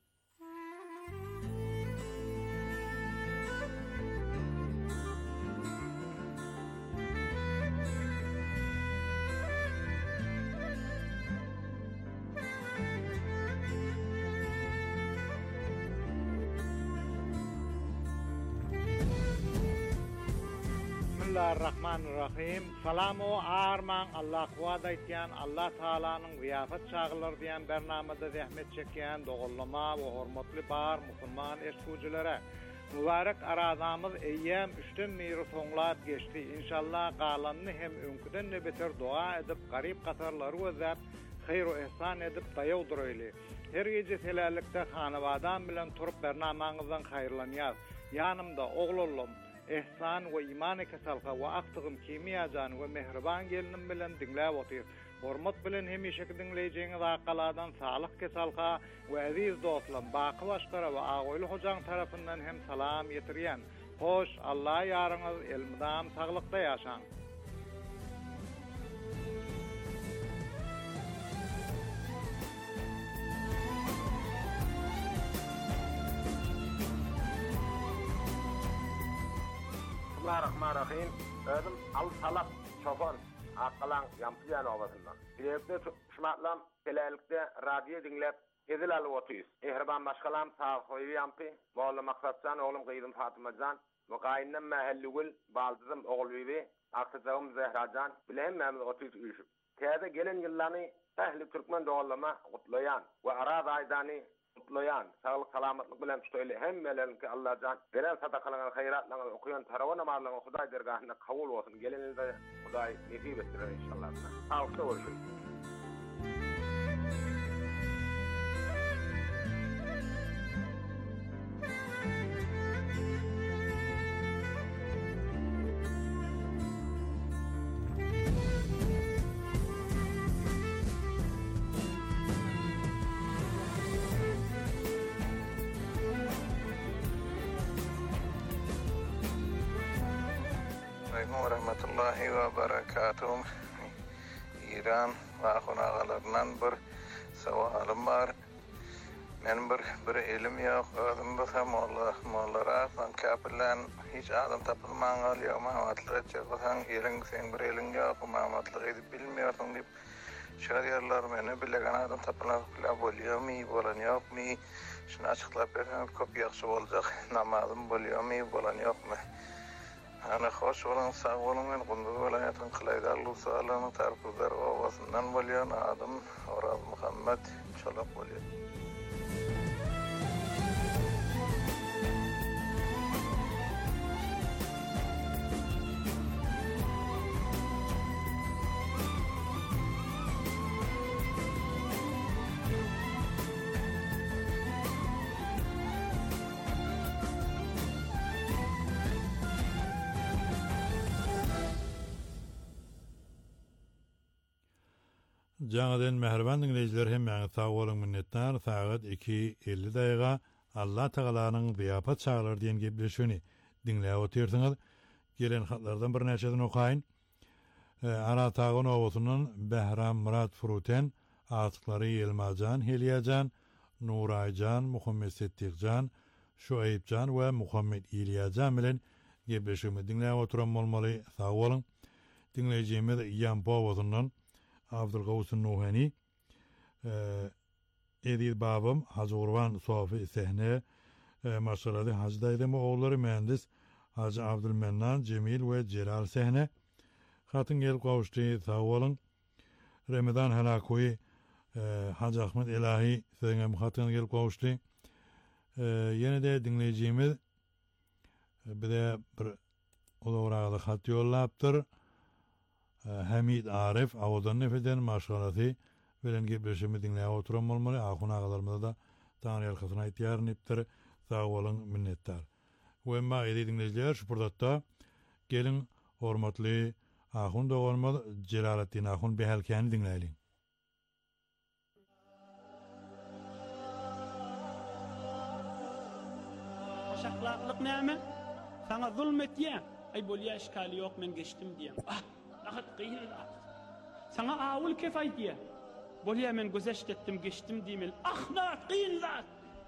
Bismillahirrahmanirrahim. Salamu arman Allah kuwada etken Allah Taala'nın ziyafet çağılar diyen bernamada zahmet çeken doğullama ve hormatly bar musulman eşkucilere mübarek arazamız eyyem üçten miri soňlap geçti. İnşallah galanny hem öňküden ne beter dua edip garip qatarlary özäp hayr we ihsan edip daýawdyrýly. Her gece selälikde hanabadan bilen turup bernamaňyzdan haýrlanýar. Yanımda oğlum ihsan we iman kesalga we aktygym kimiýajan we mehriban gelinim bilen dinläp otyr. Hormat bilen hemişeki dinleýijiňiz akaladan sağlyk kesalga we aziz dostlarym Baqy Başkara we Agoýly hojaň tarapyndan hem salam ýetirýän. Hoş Allah ýaryňyz elmydam saglykda ýaşaň. Bismillahirrahmanirrahim. Özüm al salap çoban akalan yampıyan ovasından. Direkte şumatlam telelikte radyo dinlep gezil alıp otuyuz. Ehriban başkalam sağ-soyu yampı, Moğlu Maksatcan, oğlum Gıydım Fatımacan, Mukayinnem Mehellugul, Baldızım Oğulvivi, Aksıcağım Zehracan, bileyim memnun otuyuz uyuşup. Teyze gelin yıllarını ehli Türkmen doğullama kutlayan ve arad aydani kutlayan, sağlık salamatlık bilen tutoyli hemmelerin ki Allah can veren sadakalarına, hayratlarına, okuyan taravan amarlarına Huday dergahına kavul olsun. Gelinizde Huday nesip ettirir inşallah. Sağlıkta olsun. warahmatullahi wabarakatuh. İran ve ahunağalarından bir savalım var. Men bir bir ilim yok. Özüm bilsem Allah mollara san kaplan hiç adam tapılmaňa ýok. Mamatlyk çykysan ýeriň sen bir elin yok. Mamatlyk edip bilmiyorsun dip şeýerler meni bilegen adam tapılan bolýarmy, bolan ýokmy? Şunu açıklap bersen köp ýaxşy boljak. Namazym bolýarmy, bolan ýokmy? Ana hoş olan sağ olun men Gunduz vilayatın Kılaydarlı sağlığının tarpızları ovasından bolýan adım Oraz Muhammed Çolak bolýar. Jaňadan mehriban dinleýijiler hem ýa sag bolun minnetdar. Sagat iki elli daýyga Allah Taalanyň ziýafat çağlar diýen gepleşini dinläp oturýarsyňyz. Gelen hatlardan bir näçesini okaýyn. Ara Tağın owasynyň Behram Murat Fruten, atyklary Elmajan, Heliyajan, Nuraýjan, Muhammed Settiqjan, Şuaýbjan we Muhammed İliýajan bilen gepleşimi dinläp oturan bolmaly. Sag bolun. Dinleýijimiz ýan owasynyň Abdülgavus Nuhani, Edil babam Hacı Urvan Sofi sehne, maşallah Hacı'daydım oğulları mühendis Hacı Abdülmennan, Cemil ve Celal sehne. Hatın gel kavuştu sağ olun. Ramazan Halakoy, Hacı Ahmet Elahi sehne hatın gel kavuştu. Yine de dinleyeceğimiz bir de bir olarak hat yollaptır. Hamid Arif awdan nefeden maşgalaty bilen gepleşimi dinläp oturan bolmaly. Ahunagalarymyza da Tanrı hakyna ýetýär nipdir. Sag bolun, minnetdar. We ma edinleýär şu purdatda gelin hormatly ahun dogulmaz Jelalettin ahun behelkäni dinläýin. Şahlaklyk näme? Sana zulmetýär. Ay bolýa işgali ýok, men geçdim diýen. Ah, ahat gıyın. Sana awul kefay diýär. Bolýa men gözeşt etdim, geçdim diýmeli. Ah, naat gıyın zat.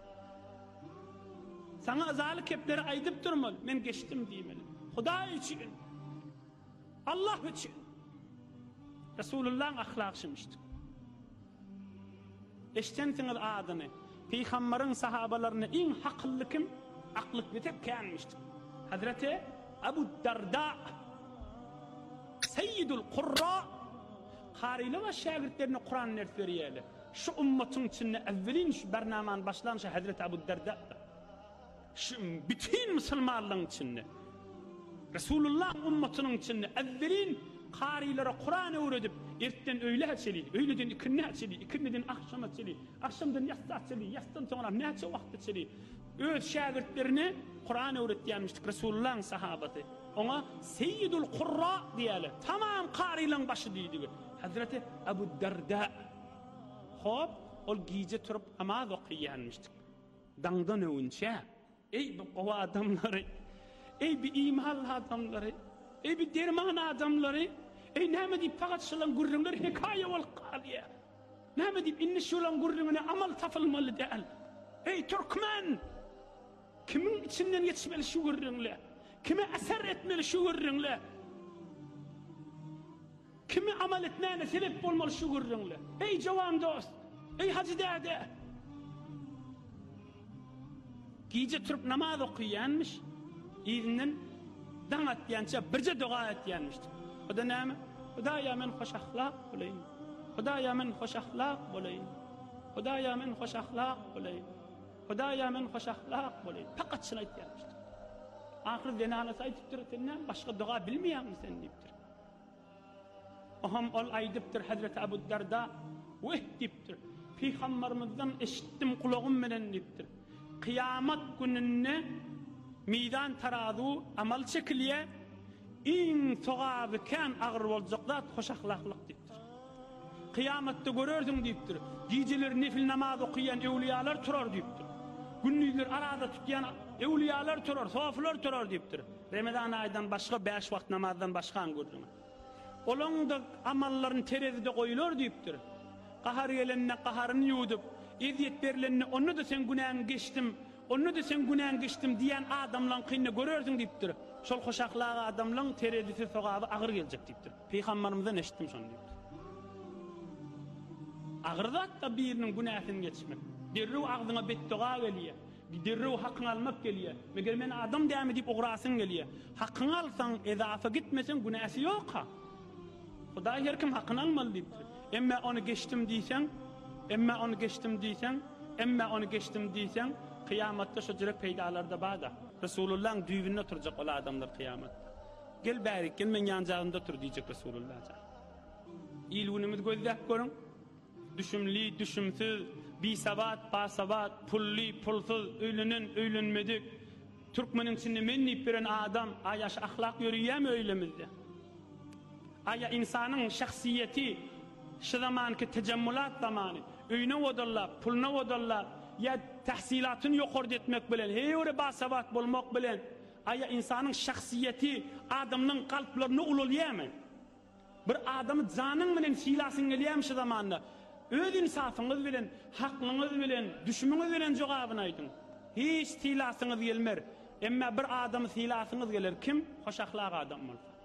Sana azaly kepleri aýdyp durmaly, men geçdim diýmeli. Hudaý üçin. Allah üçin. Resulullah'ın ahlakşymışdy. Eştensiňiz adyny. Peýgamberin sahabalaryna iň hakylly kim? Aklyk bitip känmişdi. Hazreti Abu Darda seyyidul kurra Karıyla ve şagirdlerine Kur'an nert veriyle. Şu ümmetin içinde evvelin şu bernaman başlanışı Hazreti Ebu Derda. Şu bütün Müslümanların içinde. Resulullah ümmetinin içinde evvelin karılara Kur'an öğretip ertten öyle açeli, öğleden ikinne açeli, ikinneden akşam açeli, akşamdan yatsı açeli, yatsıdan sonra neçe vakit açeli. Öz şagirdlerine Kur'an öğretmiştik Resulullah'ın sahabeti. Ona Seyyidul Kurra diyeler. Tamam karıların başı deydi. Hazreti Ebu Derda. Hop, ol giyce turup amaz okuyanmıştık. Dangdan övünçe. Ey bu kova adamları, ey bir imanlı adamları, ey bir derman adamları, ey neyme deyip fakat şulan gurrunlar hikaye ol kaliye. Neyme deyip inni şulan gurrunlar amal tafılmalı değil. Ey Türkmen, kimin içinden geçmeli şu gurrunlar? Kime eser etmeli şu gurrunlar? Kimi amal etmeyene sebep olmalı şu gurrunlar? Ey cavan dost, ey hacı dede. Giyce turup namaz okuyanmış, izinden danat yança birce dua et yanmıştı. O da neyme? Hudaya men hoş ahlak olayım. Hudaya men hoş ahlak olayım. Hudaya men hoş ahlak olayım. Hudaya men hoş ahlak olayım. Fakat şuna yanmıştı. Ahir zenanası aytıptır, senden başka dua bilmeyen mi sen deyiptir. Oham ol aydıptır Hazreti Ebu Derda, veh deyiptir. Peygamberimizden eşittim kulağım menen deyiptir. Kıyamet gününe meydan tarazu amal çekiliye in sogabı kan ağır olacak zat hoş ahlaklık deyiptir. Kıyamette görürdün deyiptir. Geceler nefil namaz okuyan evliyalar turar deyiptir. Gündüzler arada tutyan evliyalar turar, soflar turar deyiptir. Ramazan aydan başka beş vakit namazdan başka gördün. Olan da amalların terezide koyulur deyiptir. Kahar gelenine kaharını yudup, eziyet verilenine onu da sen günahın geçtim, onu da sen günahın geçtim diyen adamların kıyını görürsün deyiptir. Şol hoş ahlakı adamların terezisi sogabı ağır gelecek deyiptir. Peygamberimizden eşittim şunu deyiptir. Ağır zat da birinin günahını geçmek. Derru ağzına bedduğa geliyor. Derru hakkını almak geliyor. Meğer men adam devam edip uğrasın geliyor. Hakkını alsan, ezafa gitmesin günahı yok ha. Huda her kim hakkını almalı deyiptir. Emme onu geçtim diysen, emme onu geçtim diysen, emme onu geçtim diysen, kıyamatta şu direk peydalarda bağda. Resulullah'ın düğününe oturacak ola adamlar kıyamatta. Gel bari, gel men yancağında tur diyecek Resulullah. İlvunumuz gözlek görün. Düşümlü, düşümsüz, bisabat, basabat, pulli, pulsuz, öylünün, öylünmedik. Türkmenin içinde mennip biren adam, ayaş ahlak yürüyem öylemizde. Aya insanın şahsiyeti, şu zamanki tecemmülat zamanı, öyne odallar, pulna odallar, ya tahsilatını yok etmek bilen, heyore basabat bulmak bilen, aya insanın şahsiyeti, adamın kalplerini ululuyamın. Bir adamı canın bilen silasın geliyem şu zamanla. Öz insafınız bilen, hakkınız bilen, düşümünüz bilen cevabını aydın. Hiç silasınız gelmer. Ama bir adamı silasınız gelir. Kim? Hoş ahlak adam olsa.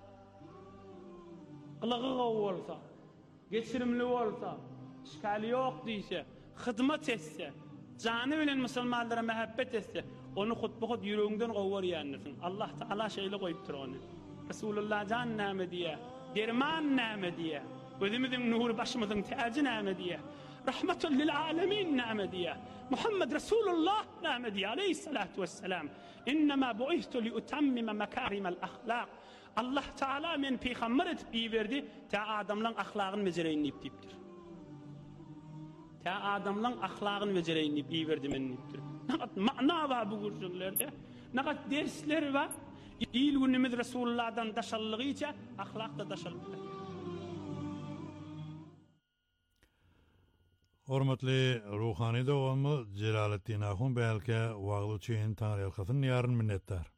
Kılığı olsa, geçirimli olsa, işgali yok deyse, hizmet etse, canı bilen Müslümanlara mehabbet etse, onu hutbu hut yüreğinden kovar yanırsın. Allah Teala şeyle koyuptur onu. Resulullah can nâme diye, derman nâme diye, gözümüzün nuru başımızın tacı nâme diye, rahmetul lil alemin nâme diye, Muhammed Resulullah nâme diye aleyhissalatu vesselam. İnnemâ bu'ihtu li utammime mekârimel ahlâk. Allah Teala men peygamber etip iyi verdi, ta adamların ahlakını mecereyinleyip deyiptir. Ta adamların ahlakını mecereyinleyip iyi verdi men deyiptir. Ne kadar ma'na var bu gürcüklerde, ne kadar dersler var. İyil günümüz Resulullah'dan daşallığı için ahlak da daşallığı. Hormatly ruhani dowamy Jelalettin Ahun belki wagly çeýin taňryalkasyn ýaryn minnetdar.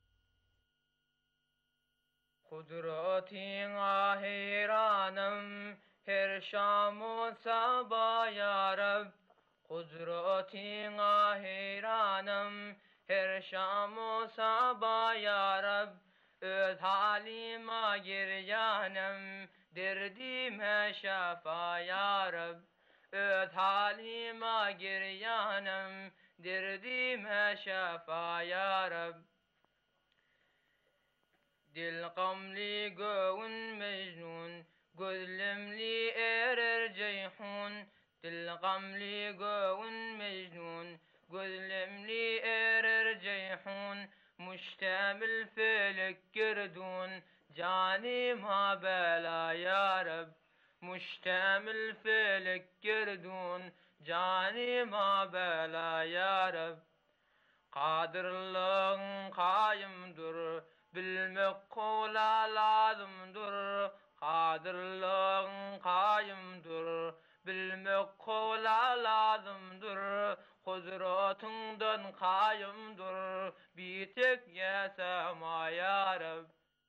Kudretin ahiranım her şamu sabah ya Rab. Kudretin ahiranım her şamu sabah ya Rab. Öz halime giryanım derdime şafa ya Rab. Öz halime giryanım derdime şafa ya Rab. Dil gamli göğün mecnun, gözlemli erer ceyhun. Dil gamli göğün mecnun, gözlemli erer ceyhun. Müştemil felek girdun, cani ma bela ya Rab. Müştemil felek girdun, cani ma bela ya Rab. Kadirlığın kayımdır, bilmek kola lazımdır. Kadirlığın kayımdır, bilmek kola lazımdır. Kudretünden kayımdır, bir tek yesema ya Rab.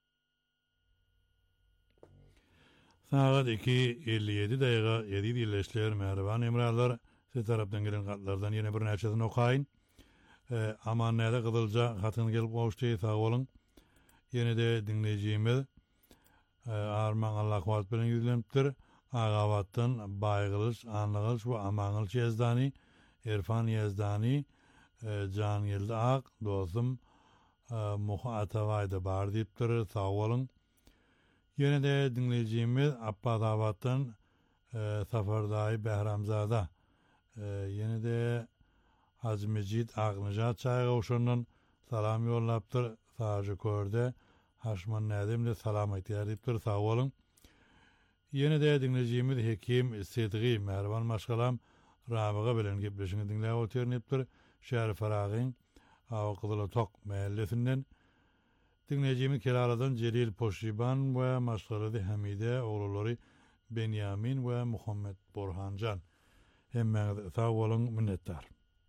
Saat iki elli yedi daqiqa yedi dilleşler merhaban emralar. Siz taraftan gelen katlardan yine bir neçesini okuyun. E, aman neyde Kızılca katını gelip koştuğu sağ olun. Yine de dinleyeceğimiz e, Arman Allah kuvat bilen yüzleniptir. Ağavattan Baygılış, Anlıgılış ve Amanılış Yezdani, İrfan Yezdani, e, Can Yıldı Ak, dostum e, Muha Atavay'da bar deyiptir. Sağ olun. Yine de dinleyeceğimiz Abbas Avat'tan e, Safardağ Behramzada. E, yine de Hacı Mecid Aknıcat Çaygavuşu'nun salam yollaptır. Sağcı Körde Haşman Nedim de salam ihtiyarlayıptır. Sağ olun. Yine de dinleyeceğimiz Hekim Sedgi Mervan Maşkalam Ramıga bilen gepleşini dinleye oterniptir. Şerif Arağın Hava Kızılı Tok mahallesinden. Dinleyeceğimiz Kelaladan Celil Poşiban ve Maşkaladı Hamide oğulları Benyamin ve Muhammed Borhancan. Hemen sağ olun, minnettar.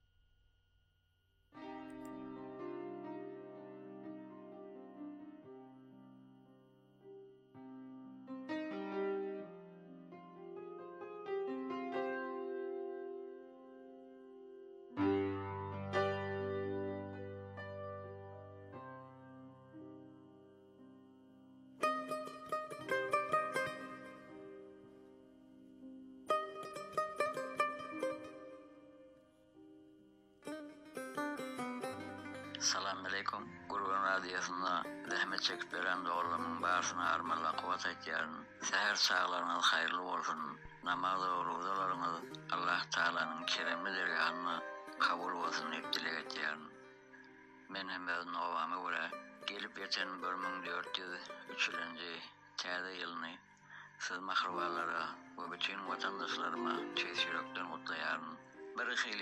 Assalamu alaikum. Gurban Radyosu'nda zahmet çekip veren doğrulamın başına armalla kuvat etyarın. Seher sağlarınız hayırlı olsun. Namaz ve ruzalarınız Allah Teala'nın keremli dergahını kabul olsun hep dilek etyarın. Men hemezin ovamı göre gelip geçen bir bin dört yüz üçüncü təze yılını siz mahruvalara ve bütün vatandaşlarıma tez yürekten kutlayarın. Bir